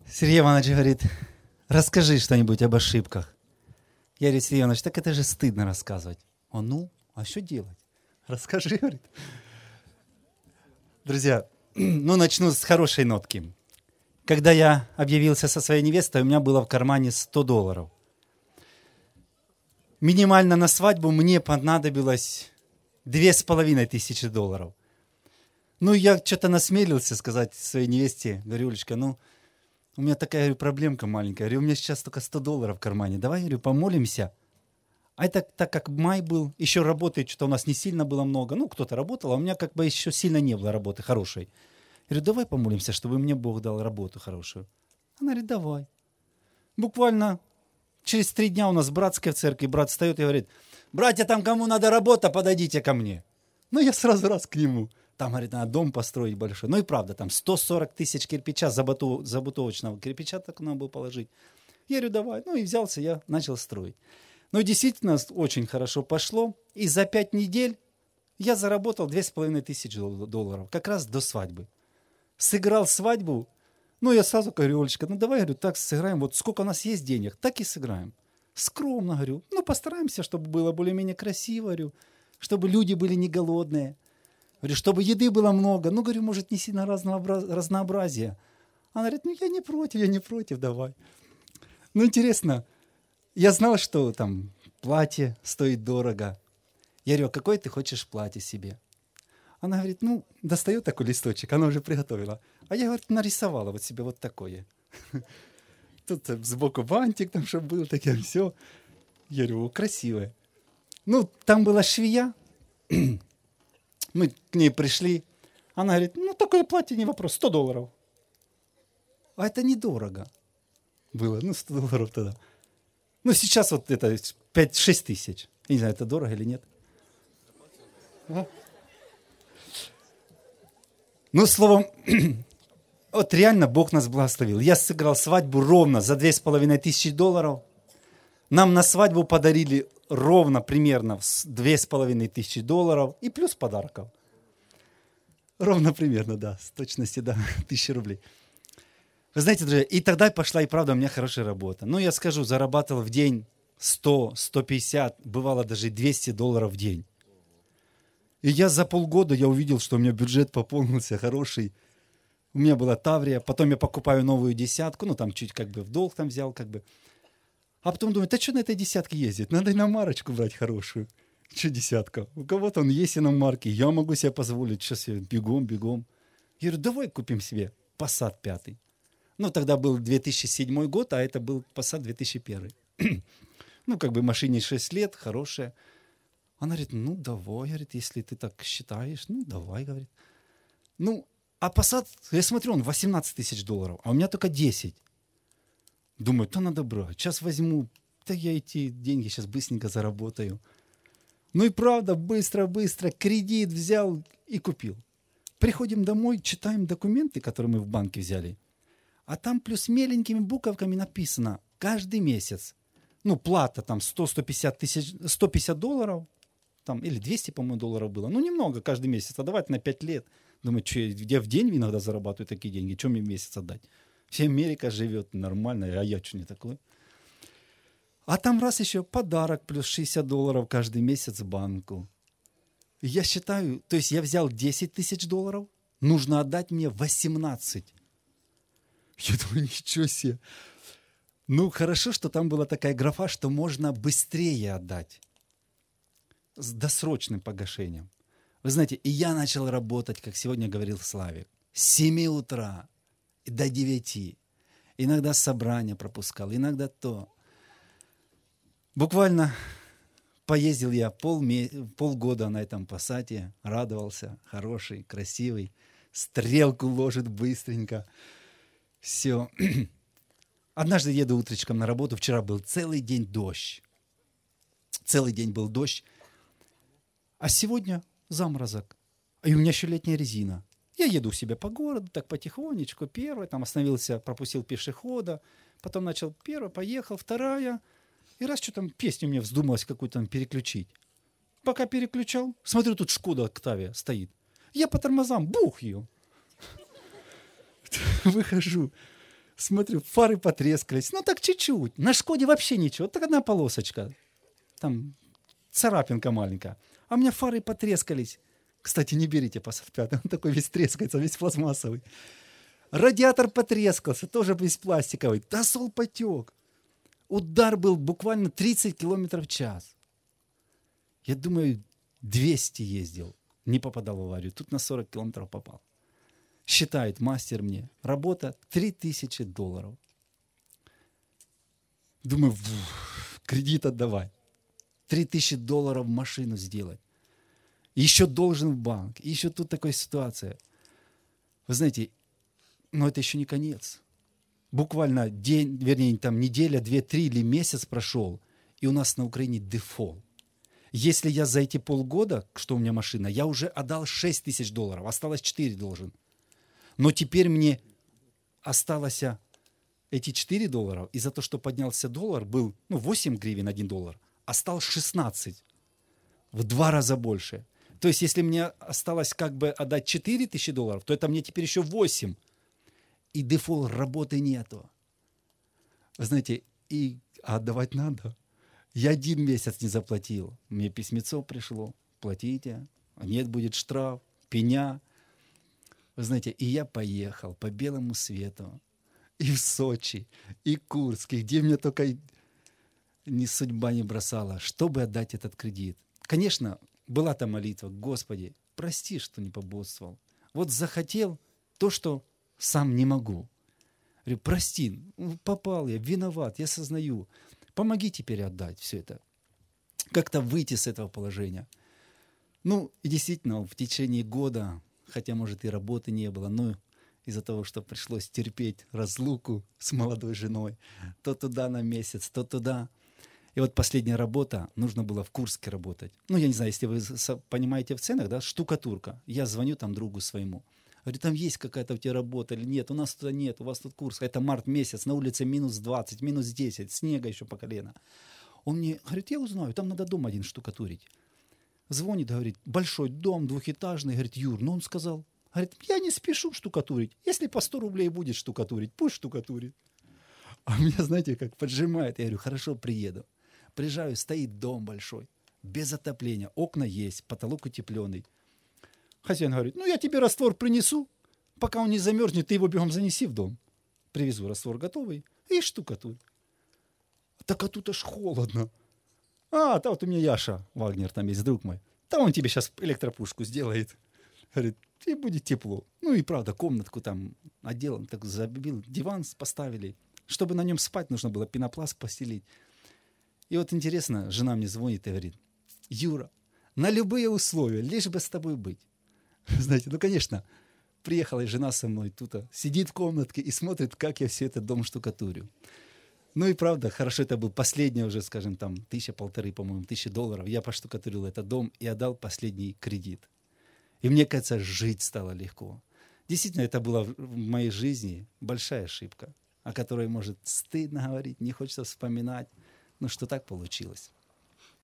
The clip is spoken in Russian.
Сергей Иванович говорит, расскажи что-нибудь об ошибках. Я говорю, Сергей Иванович, так это же стыдно рассказывать. Он, а что делать? Расскажи, говорит. Друзья, начну с хорошей нотки. Когда я объявился со своей невестой, у меня было в кармане $100. Минимально на свадьбу мне понадобилось $2500. Я что-то насмелился сказать своей невесте, говорю, Олечка, у меня такая, проблемка маленькая. Говорю, у меня сейчас только $100 в кармане. Давай, говорю, помолимся. А это так как май был, еще работы что-то у нас не сильно было много. Кто-то работал, а у меня еще сильно не было работы хорошей. Я говорю, давай помолимся, чтобы мне Бог дал работу хорошую. Она говорит, давай. Буквально через 3 дня у нас братская в церкви, брат встает и говорит, братья, там кому надо работа, подойдите ко мне. Я сразу раз к нему. Там, говорит, надо дом построить большой. И правда, там 140 тысяч кирпича, забутовочного кирпича так надо было положить. Я говорю, давай. И взялся, я начал строить. Действительно, очень хорошо пошло. И за 5 недель я заработал $2500, как раз до свадьбы. Сыграл свадьбу. Я сразу говорю, Олечка, давай, говорю, так сыграем. Вот сколько у нас есть денег, так и сыграем. Скромно, говорю. Постараемся, чтобы было более-менее красиво, говорю. Чтобы люди были не голодные. Говорю, чтобы еды было много. Говорю, может, не сильно разнообразие. Она говорит, я не против, давай. Интересно, я знал, что там платье стоит дорого. Я говорю, а какое ты хочешь платье себе? Она говорит, достает такой листочек, она уже приготовила. А я, говорит, нарисовала вот себе вот такое. Тут сбоку бантик, там, чтобы был, такое все. Я говорю, красивое. Там была швея. Мы к ней пришли. Она говорит, такое платье не вопрос, $100. А это недорого было, $100 тогда. Сейчас вот это 5-6 тысяч. Я не знаю, это дорого или нет. Словом, вот реально Бог нас благословил. Я сыграл свадьбу ровно за $2500. Нам на свадьбу подарили ровно примерно $2500 и плюс подарков. Ровно примерно, да, с точностью, да, 1000 рублей. Вы знаете, друзья, и тогда пошла и правда у меня хорошая работа. Я скажу, зарабатывал в день 100, 150, бывало даже $200 в день. И я за полгода увидел, что у меня бюджет пополнился хороший. У меня была Таврия, потом я покупаю новую десятку, там чуть в долг там взял, А потом думаю, что на этой десятке ездить? Надо иномарочку брать хорошую. Что десятка? У кого-то есть иномарки, я могу себе позволить. Сейчас я бегом. Я говорю, давай купим себе Passat 5. Тогда был 2007 год, а это был Passat 2001. Машине 6 лет, хорошая. Она говорит, давай, говорит, если ты так считаешь, давай, говорит. А Passat, я смотрю, он $18 000, а у меня только 10. Думаю, надо брать. Сейчас возьму, я эти деньги сейчас быстренько заработаю. И правда, быстро, кредит взял и купил. Приходим домой, читаем документы, которые мы в банке взяли. А там плюс меленькими буковками написано, каждый месяц. Плата там $150 там, или 200, по-моему, долларов было. Немного каждый месяц, отдавать на 5 лет. Думаю, я в день иногда зарабатываю такие деньги, что мне в месяц отдать? Вся Америка живет нормально, а я что не такой? А там раз еще подарок плюс $60 каждый месяц в банку. И я считаю, то есть я взял $10 000, нужно отдать мне 18. Я думаю, ничего себе. Хорошо, что там была такая графа, что можно быстрее отдать. С досрочным погашением. Вы знаете, и я начал работать, как сегодня говорил Славик, с 7 утра до 9. Иногда собрания пропускал, иногда то. Буквально поездил я полгода на этом Пассате, радовался, хороший, красивый, стрелку ложит быстренько. Все. Однажды еду утречком на работу, вчера был целый день дождь. Целый день был дождь. А сегодня заморозок. И у меня еще летняя резина. Я еду себе по городу, так потихонечку, первая, там остановился, пропустил пешехода, потом начал первая, поехал, вторая. И раз что там песню мне вздумалось какую-то там переключить. Пока переключал, смотрю, тут Шкода Октавия стоит. Я по тормозам, бух ее. Выхожу. Смотрю, фары потрескались. Ну, так чуть-чуть. На Шкоде вообще ничего. Так одна полосочка. Там царапинка маленькая. А у меня фары потрескались. Кстати, не берите Passat 5. Он такой весь трескается, весь пластмассовый. Радиатор потрескался, тоже весь пластиковый. Тосол потек. Удар был буквально 30 километров в час. Я думаю, 200 ездил. Не попадал в аварию. Тут на 40 километров попал. Считает мастер мне. Работа $3000. Думаю, кредит отдавать. $3000 машину сделать. Еще должен в банк. И еще тут такая ситуация. Вы знаете, но это еще не конец. Буквально день, вернее, там неделя, 2-3 или месяц прошел, и у нас на Украине дефолт. Если я за эти полгода, что у меня машина, я уже отдал $6000, осталось 4 должен. Но теперь мне осталось эти $4, и за то, что поднялся доллар, был 8 гривен $1, а стал 16. В 2 раза больше. То есть, если мне осталось как бы отдать $4000, то это мне теперь еще 8. И дефолт, работы нету. Вы знаете, а отдавать надо. Я 1 месяц не заплатил. Мне письмецо пришло. Платите. Нет, будет штраф, пеня. Вы знаете, и я поехал по белому свету. И в Сочи, и Курск, и где меня только ни судьба не бросала, чтобы отдать этот кредит. Конечно, была там молитва. Господи, прости, что не пободствовал. Вот захотел то, что сам не могу. Говорю, прости, попал я, виноват, я сознаю. Помоги теперь отдать все это. Как-то выйти с этого положения. И действительно, в течение года, хотя, может, и работы не было, но из-за того, что пришлось терпеть разлуку с молодой женой, то туда на месяц, то туда. И вот последняя работа, нужно было в Курске работать. Я не знаю, если вы понимаете в ценах, да, штукатурка. Я звоню там другу своему. Говорю, там есть какая-то у тебя работа или нет? У нас туда нет, у вас тут Курск. Это март месяц, на улице -20, -10, снега еще по колено. Он мне говорит, я узнаю, там надо дом один штукатурить. Звонит, говорит, большой дом, двухэтажный. Говорит, Юр, он сказал, говорит, я не спешу штукатурить. Если по 100 рублей будет штукатурить, пусть штукатурит. А меня, знаете, как поджимает. Я говорю, хорошо, приеду. Приезжаю, стоит дом большой, без отопления. Окна есть, потолок утепленный. Хозяин говорит, я тебе раствор принесу, пока он не замерзнет, ты его бегом занеси в дом. Привезу раствор готовый и штукатурь. Так а тут аж холодно. Да вот у меня Яша Вагнер там есть, друг мой. Да он тебе сейчас электропушку сделает. Говорит, и будет тепло. И правда, комнатку там отделан, так забил, диван поставили. Чтобы на нем спать, нужно было пенопласт постелить. И вот интересно, жена мне звонит и говорит, Юра, на любые условия, лишь бы с тобой быть. Знаете, конечно, приехала и жена со мной тут, сидит в комнатке и смотрит, как я все это дом штукатурю. И правда, хорошо, это был последний уже, скажем, там, 1,5, по-моему, $1000. Я поштукатурил этот дом и отдал последний кредит. И мне кажется, жить стало легко. Действительно, это была в моей жизни большая ошибка, о которой, может, стыдно говорить, не хочется вспоминать, но что так получилось.